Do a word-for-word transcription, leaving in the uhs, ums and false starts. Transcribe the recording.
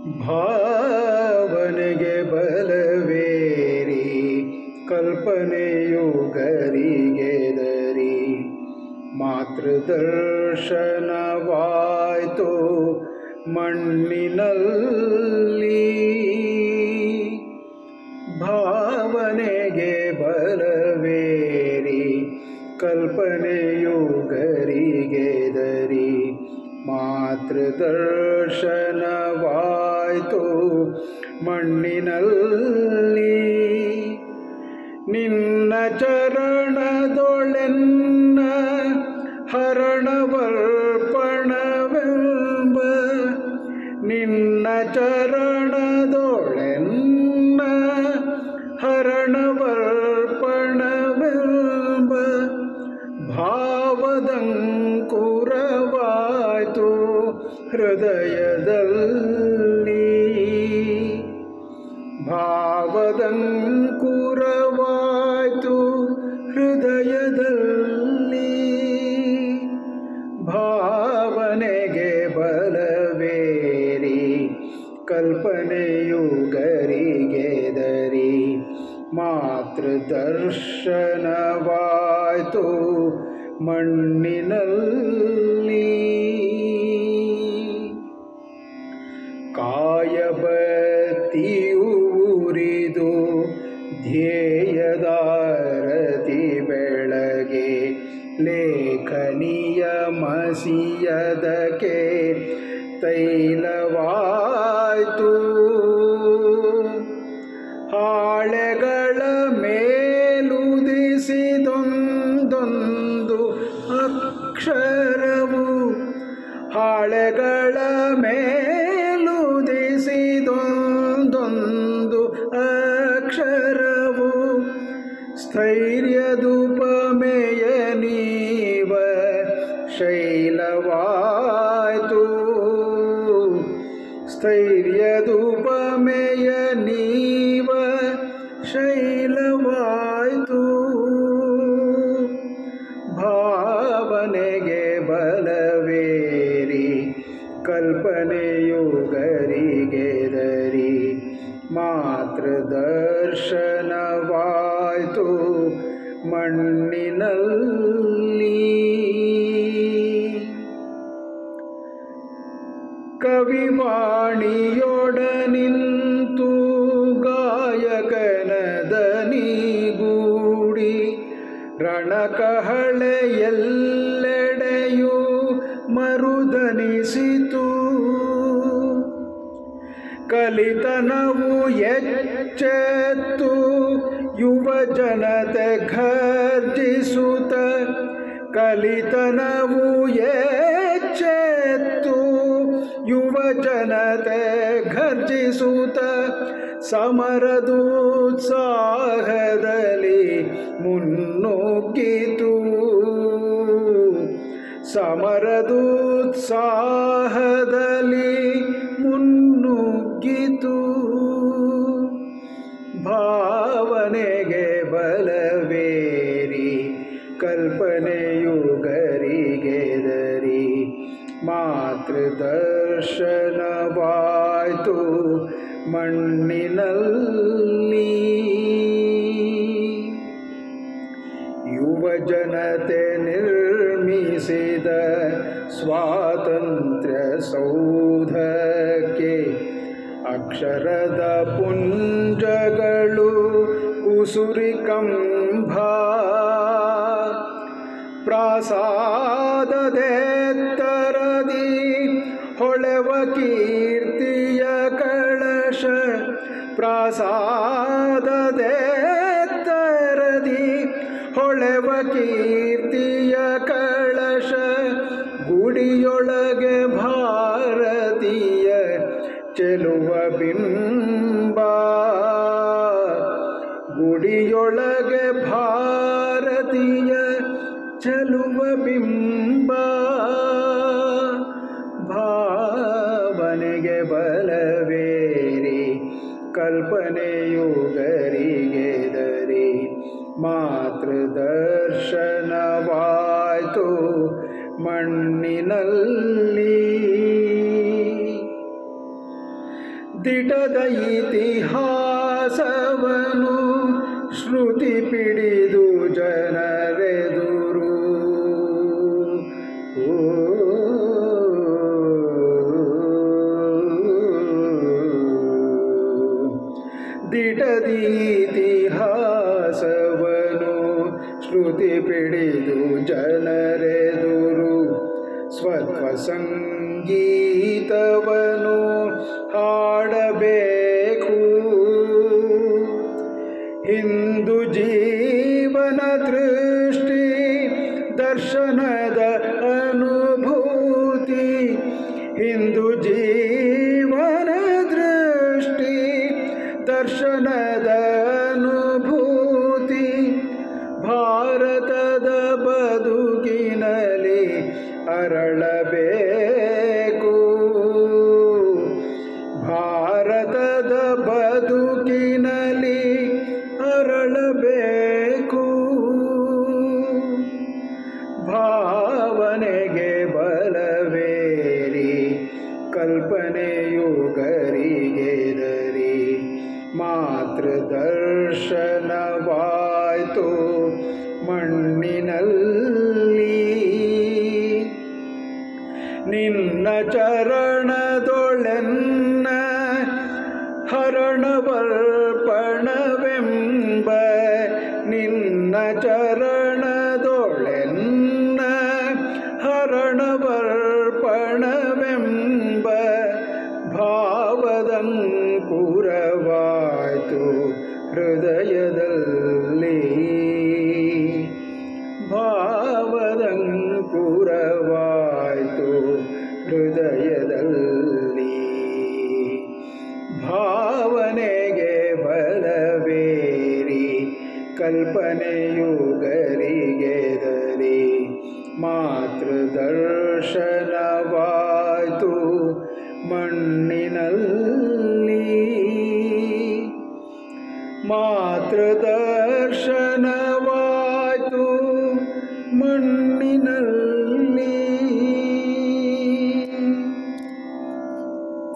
ಭಾವನೆಗೆ ಬಲವೇರಿ ಕಲ್ಪನೆಯು ಗರಿಗೆದರಿ ಮಾತೃದರ್ಶನವಾಯ್ತು ಮಣ್ಣಿನಲ್ಲಿ. ಭಾವನೆಗೆ ಬಲವೇರಿ ಕಲ್ಪನೆಯು ಗರಿಗೆದರಿ ಮಾತೃದರ್ಶನವಾಯ್ತು ಮಣ್ಣಿನಲ್ಲಿ. ನಿನ್ನ ಚರಣದೊಳೆನ್ನ ಹರಣವರ್ಪಣವೆಂಬ ನಿನ್ನ ಚರಣದೊಳೆನ್ನ ಹರಣವರ್ಪಣವೆಂಬ ಭಾವದಂಕುರವಾಯ್ತು ಹೃದಯದಲ್ಲಿ. ಭಾವದಂಕುರವಾಯ್ತು ಹೃದಯದಲ್ಲಿ. ಭಾವನೆಗೆ ಬಲವೇರಿ ಕಲ್ಪನೆಯು ಗರಿಗೆದರಿ ಮಾತೃದರ್ಶನವಾಯ್ತು ಮಣ್ಣಿನಲ್ಲಿ. ಕಾಯಬತ್ತಿಯು ಉರಿದು ಧ್ಯೇಯದಾರತಿ ಬೆಳಗೆ ಲೇಖನಿಯ ಮಸಿಯದಕ್ಕೆ ತೈಲವಾಯ್ತು. ಹಾಳೆಗಳ ಮೇಲುದಿಸಿದೊಂದೊಂದು ಅಕ್ಷರವು ಹಾಳೆಗಳ ಮೇಲುದಿಸಿದೊಂದೊಂದು ಅಕ್ಷರವು ಸ್ಥೈರ್ಯದುಪಮೆಯ ನೀವ ಶೈಲವಾಯ್ತು. ಸ್ಥೈರ್ಯದುಪಮೆಯ ನೀವ ಶೈಲವಾಯ್ತು. ಭಾವನೆಗೆ ಬಲವೇರಿ ಕಲ್ಪನೆಯು ಗರಿಗೆದರಿ ಮಾತೃದರ್ಶನವಾಯ್ತು ಮಣ್ಣಿನಲ್ಲಿ. ಕವಿವಾಣಿಯೊಡನಿಂತು ಗಾಯಕನ ದನಿಗೂಡಿ ರಣಕಹಳೆಯೆಲ್ಲೆಡೆಯೂ ಮರುದನಿಸಿತು. ಕಲಿತನವು ಎಚ್ಚೆತ್ತು ಯುವಜನತೆ ಘರ್ಜಿಸುತ್ತ ಕಲಿತನವು ಎಚ್ಚೆತ್ತು ಯುವಜನತೆ ಘರ್ಜಿಸುತ್ತ ಸಮರದೂತ್ಸಾಹದಲ್ಲಿ ಮುನ್ನುಗ್ಗಿತು. ಸಮರದೂತ್ಸಾಹದಲ್ಲಿ ಮುನ್ನುಗ್ಗಿತು. ಭಾವನೆಗೆ ಬಲವೇರಿ ಕಲ್ಪನೆಯು ಗರಿಗೆದರಿ ಮಾತೃದರ್ಶನವಾಯ್ತು ಮಣ್ಣಿನಲ್ಲಿ. ಯುವಜನತೆ ನಿರ್ಮಿಸಿದ ಸ್ವಾತಂತ್ರ್ಯ ಸೌಧಕ್ಕೆ ಅಕ್ಷರದ ಪುಂಜಗಳು ಕುಸುರಿ ಕಂಭ. ಪ್ರಾಸಾದದೆತ್ತರದಿ ಹೊಳೆವ ಕೀರ್ತಿಯ ಕಳಶ. ಪ್ರಾಸಾದದೆತ್ತರದಿ ಹೊಳೆವ ಕೀರ್ತಿಯ ಕಳಶ. ಗುಡಿಯೊಳಗೆ ಭಾರತೀಯ ಚೆಲುವ ಬಿಂಬ. ಗುಡಿಯೊಳಗೆ ಭಾರತೀಯ ಚೆಲುವ ಬಿಂಬ. ಭಾವನೆಗೆ ಬಲವೇರಿ ಕಲ್ಪನೆಯು ಗರಿಗೆದರಿ ಮಾತೃದರ್ಶನವಾಯ್ತು ಮಣ್ಣಿನಲ್ಲಿ. ದಿಟದ ಇತಿಹಾಸವನು ಶ್ರುತಿ ಪಿಡಿದು ಜನರೆದುರು ದಿಟದಿ ಇತಿಹಾಸವನು ಶ್ರುತಿ ಪಿಡಿದು ಜನರೆದುರು ಸ್ವತ್ವ ಸಂಗೀತವನು ಹಾಡಬೇಕು ಹಿಂದು ಜೀವನ ದೃಷ್ಟಿ ದರ್ಶನದ ಅನುಭೂತಿ ಹಿಂದು ಜೀವನ ದೃಷ್ಟಿ ದರ್ಶನದ ಅನುಭೂತಿ ಭಾರತದ ಬದುಕಿನಲ್ಲಿ ಅರಳಬೇಕು ಭಾರತದ ಬದುಕಿನಲ್ಲಿ ಅರಳಬೇಕು ಭಾವನೆಗೆ ಬಲವೇರಿ ಕಲ್ಪನೆಯು ಗರಿಗೆದರಿ ಮಾತೃದರ್ಶನವಾಯ್ತು ಮಣ್ಣಿನಲ್ಲಿ ನಿನ್ನ ಚರಣದೊಳೆನ್ನ ಹರಣವರ್ಪಣವೆಂಬ ನಿನ್ನ ಚರಣದೊಳೆನ್ನ ಹರಣವರ್ಪಣವೆಂಬ ಭಾವದಂಕುರವಾಯ್ತು ಹೃದಯದಲ್ಲಿ ಭಾವದಂಕುರವಾಯ್ತು ಹೃದಯದಲ್ಲಿ ಭಾವನೆಗೆ ಬಲವೇರಿ ಕಲ್ಪನೆಯು ಗರಿಗೆದರಿ ಮಾತೃದರ್ಶನವಾಯ್ತು ಮಣ್ಣಿನಲ್ಲಿ ಮಾತೃದ